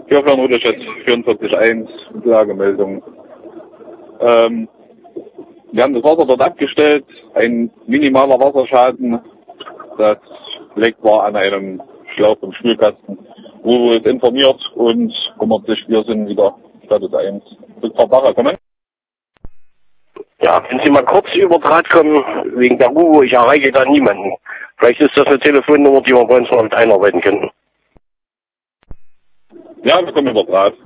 Hier auf Ruder jetzt 44.1, Lagemeldung. Wir haben das Wasser dort abgestellt, ein minimaler Wasserschaden, das liegt war an einem Schlauch im Spülkasten. Uwe ist informiert und kümmert sich, wir sind wieder Status 1. Frau Bacher, kommen. Ja, wenn Sie mal kurz über Draht kommen, wegen der Uwe, ich erreiche da niemanden. Vielleicht ist das eine Telefonnummer, die wir bei uns noch mit einarbeiten können. Ja, wir kommen über Draht.